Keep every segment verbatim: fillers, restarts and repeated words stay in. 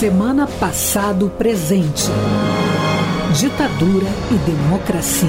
Semana Passado Presente. Ditadura e democracia.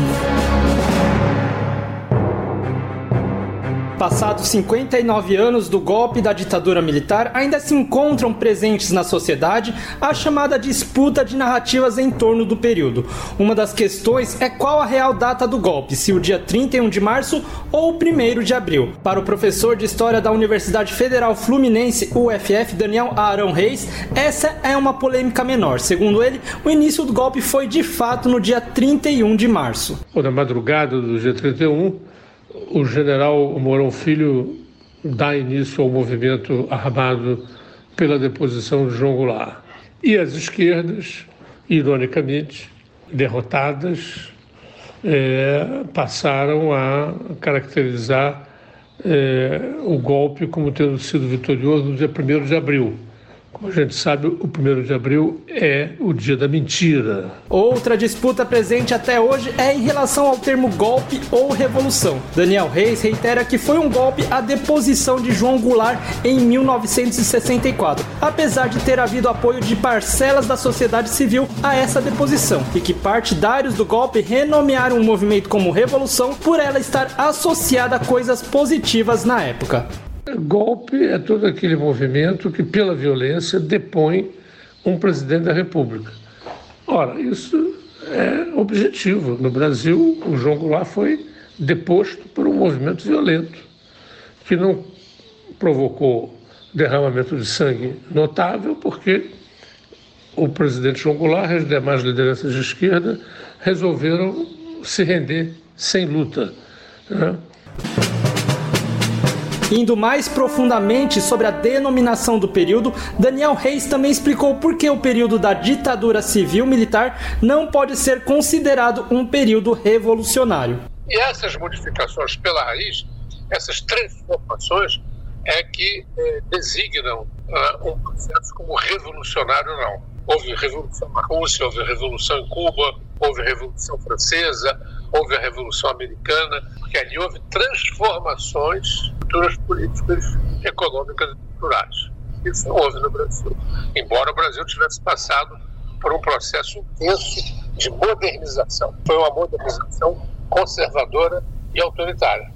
Passados cinquenta e nove anos do golpe da ditadura militar, ainda se encontram presentes na sociedade a chamada disputa de narrativas em torno do período. Uma das questões é qual a real data do golpe, se o dia trinta e um de março ou o primeiro de abril. Para o professor de História da Universidade Federal Fluminense, U F F, Daniel Arão Reis, essa é uma polêmica menor. Segundo ele, o início do golpe foi de fato no dia trinta e um de março. Na madrugada do dia trinta e um, o general Mourão Filho dá início ao movimento armado pela deposição de João Goulart. E as esquerdas, ironicamente, derrotadas, é, passaram a caracterizar é, o golpe como tendo sido vitorioso no dia primeiro de abril. Como a gente sabe, o primeiro de abril é o dia da mentira. Outra disputa presente até hoje é em relação ao termo golpe ou revolução. Daniel Reis reitera que foi um golpe a deposição de João Goulart em mil novecentos e sessenta e quatro, apesar de ter havido apoio de parcelas da sociedade civil a essa deposição, e que partidários do golpe renomearam o movimento como revolução por ela estar associada a coisas positivas na época. Golpe é todo aquele movimento que, pela violência, depõe um presidente da República. Ora, isso é objetivo. No Brasil, o João Goulart foi deposto por um movimento violento, que não provocou derramamento de sangue notável, porque o presidente João Goulart e as demais lideranças de esquerda resolveram se render sem luta, né? Indo mais profundamente sobre a denominação do período, Daniel Reis também explicou por que o período da ditadura civil-militar não pode ser considerado um período revolucionário. E essas modificações pela raiz, essas transformações, é que eh, designam uh, um processo como revolucionário não. Houve revolução na Rússia, houve revolução em Cuba, houve revolução francesa, houve a revolução americana, porque ali houve transformações, estruturas políticas, econômicas e culturais. Isso não houve no Brasil, embora o Brasil tivesse passado por um processo intenso de modernização. Foi uma modernização conservadora e autoritária.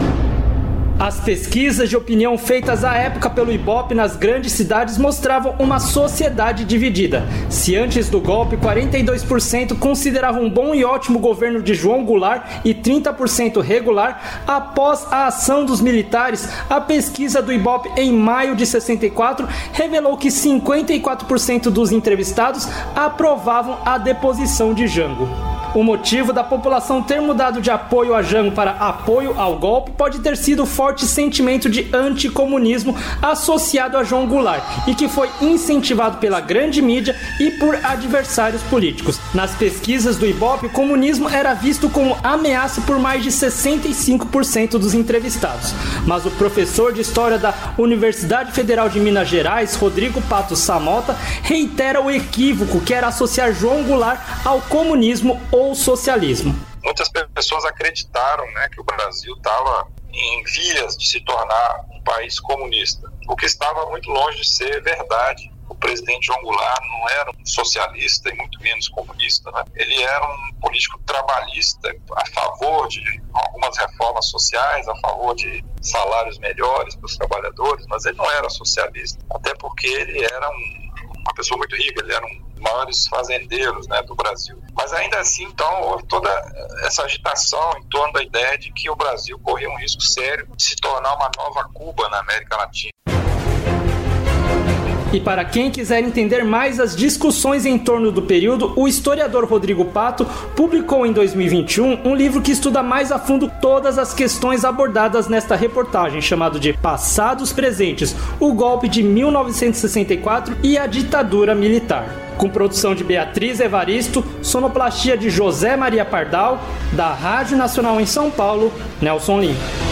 As pesquisas de opinião feitas à época pelo Ibope nas grandes cidades mostravam uma sociedade dividida. Se antes do golpe quarenta e dois por cento consideravam um bom e ótimo governo de João Goulart e trinta por cento regular, após a ação dos militares, a pesquisa do Ibope em maio de sessenta e quatro revelou que cinquenta e quatro por cento dos entrevistados aprovavam a deposição de Jango. O motivo da população ter mudado de apoio a Jango para apoio ao golpe pode ter sido o forte sentimento de anticomunismo associado a João Goulart e que foi incentivado pela grande mídia e por adversários políticos. Nas pesquisas do Ibope, o comunismo era visto como ameaça por mais de sessenta e cinco por cento dos entrevistados. Mas o professor de História da Universidade Federal de Minas Gerais, Rodrigo Pato Samota, reitera o equívoco que era associar João Goulart ao comunismo ou ou socialismo. Muitas pessoas acreditaram, né, que o Brasil estava em vias de se tornar um país comunista, o que estava muito longe de ser verdade. O presidente João Goulart não era um socialista e muito menos comunista, né? Ele era um político trabalhista, a favor de algumas reformas sociais, a favor de salários melhores para os trabalhadores, mas ele não era socialista, até porque ele era um, uma pessoa muito rica, ele era um maiores fazendeiros, né, do Brasil. Mas ainda assim, então, houve toda essa agitação em torno da ideia de que o Brasil corria um risco sério de se tornar uma nova Cuba na América Latina. E para quem quiser entender mais as discussões em torno do período, o historiador Rodrigo Pato publicou em dois mil e vinte e um um livro que estuda mais a fundo todas as questões abordadas nesta reportagem, chamado de Passados Presentes, o golpe de mil novecentos e sessenta e quatro e a ditadura militar. Com produção de Beatriz Evaristo, sonoplastia de José Maria Pardal, da Rádio Nacional em São Paulo, Nelson Lima.